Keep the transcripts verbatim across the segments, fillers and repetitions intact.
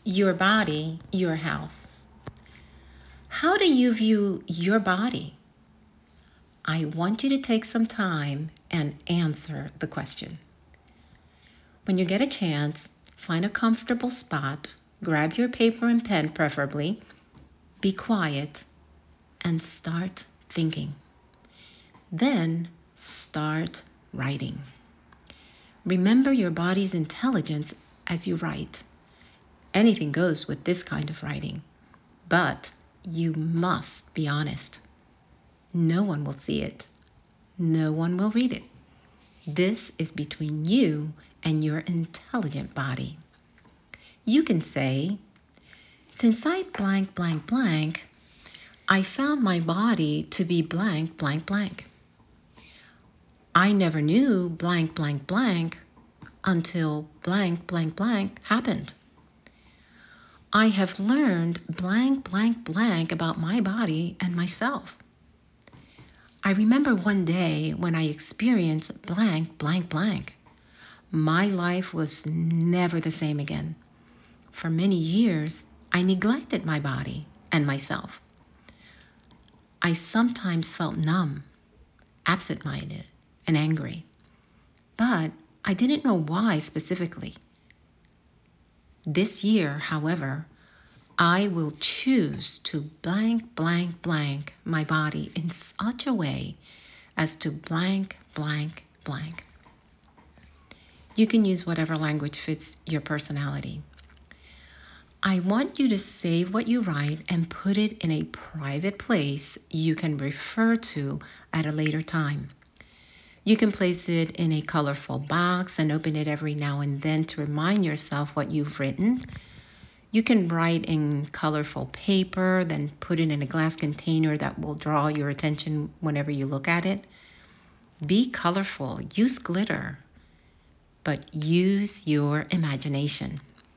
Your body, your house. How do you view your body? I want you to take some time and answer the question. When you get a chance, find a comfortable spot, grab your paper and pen preferably, be quiet, and start thinking. Then start writing. Remember your body's intelligence as you write. Anything goes with this kind of writing, but you must be honest. No one will see it. No one will read it. This is between you and your intelligent body. You can say, since I blank, blank, blank, I found my body to be blank, blank, blank. I never knew blank, blank, blank until blank, blank, blank happened. I have learned blank, blank, blank about my body and myself. I remember one day when I experienced blank, blank, blank. My life was never the same again. For many years, I neglected my body and myself. I sometimes felt numb, absent-minded, and angry. But I didn't know why specifically. This year, however, I will choose to blank, blank, blank my body in such a way as to blank, blank, blank. You can use whatever language fits your personality. I want you to save what you write and put it in a private place you can refer to at a later time. You can place it in a colorful box and open it every now and then to remind yourself what you've written. You can write in colorful paper, then put it in a glass container that will draw your attention whenever you look at it. Be colorful, use glitter, but use your imagination.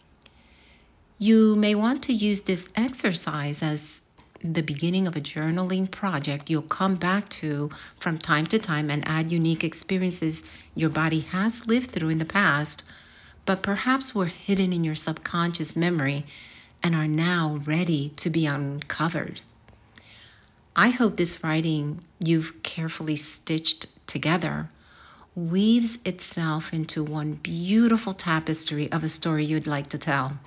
You may want to use this exercise as the beginning of a journaling project you'll come back to from time to time and add unique experiences your body has lived through in the past, but perhaps were hidden in your subconscious memory and are now ready to be uncovered. I hope this writing you've carefully stitched together weaves itself into one beautiful tapestry of a story you'd like to tell.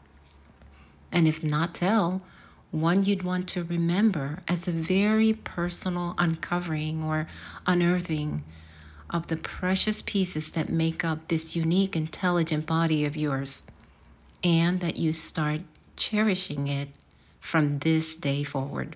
And if not tell, one you'd want to remember as a very personal uncovering or unearthing of the precious pieces that make up this unique, intelligent body of yours, and that you start cherishing it from this day forward.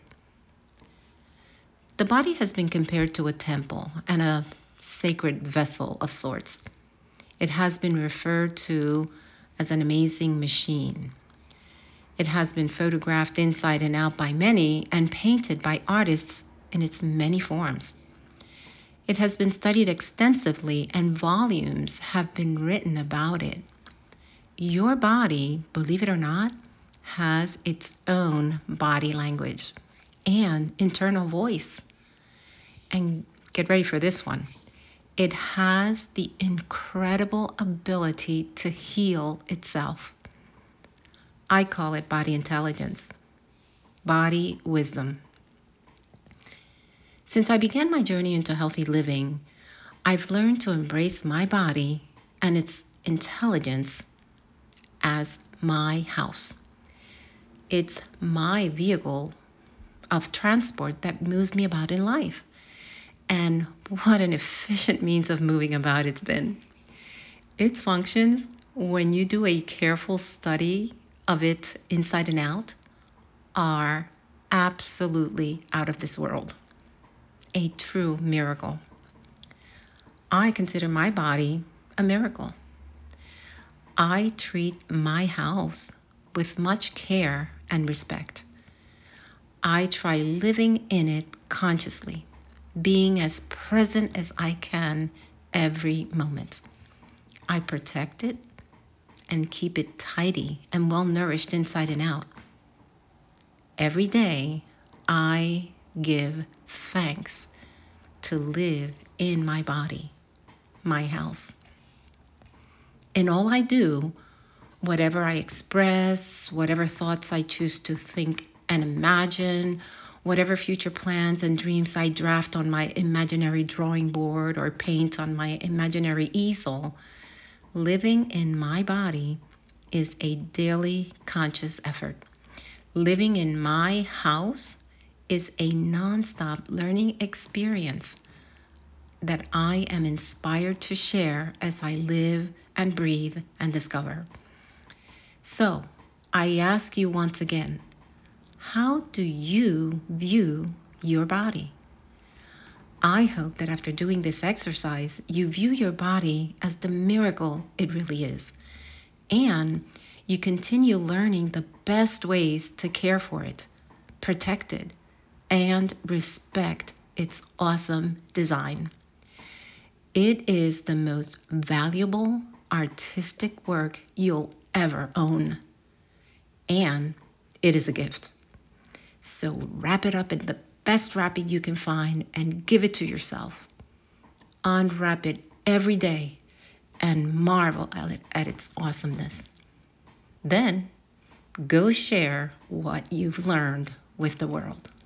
The body has been compared to a temple and a sacred vessel of sorts. It has been referred to as an amazing machine. It has been photographed inside and out by many and painted by artists in its many forms. It has been studied extensively and volumes have been written about it. Your body, believe it or not, has its own body language and internal voice. And get ready for this one. It has the incredible ability to heal itself. I call it body intelligence, body wisdom. Since I began my journey into healthy living, I've learned to embrace my body and its intelligence as my house. It's my vehicle of transport that moves me about in life. And what an efficient means of moving about it's been. Its functions, when you do a careful study of it inside and out, are absolutely out of this world. A true miracle. I consider my body a miracle. I treat my house with much care and respect. I try living in it consciously, being as present as I can every moment. I protect it and keep it tidy and well nourished inside and out. Every day, I give thanks to live in my body, my house. In all I do, whatever I express, whatever thoughts I choose to think and imagine, whatever future plans and dreams I draft on my imaginary drawing board or paint on my imaginary easel, living in my body is a daily conscious effort. Living in my house is a nonstop learning experience that I am inspired to share as I live and breathe and discover. So, I ask you once again, how do you view your body? I hope that after doing this exercise, you view your body as the miracle it really is, and you continue learning the best ways to care for it, protect it, and respect its awesome design. It is the most valuable artistic work you'll ever own, and it is a gift. So wrap it up in the best wrapping you can find and give it to yourself. Unwrap it every day and marvel at it at its awesomeness. Then go share what you've learned with the world.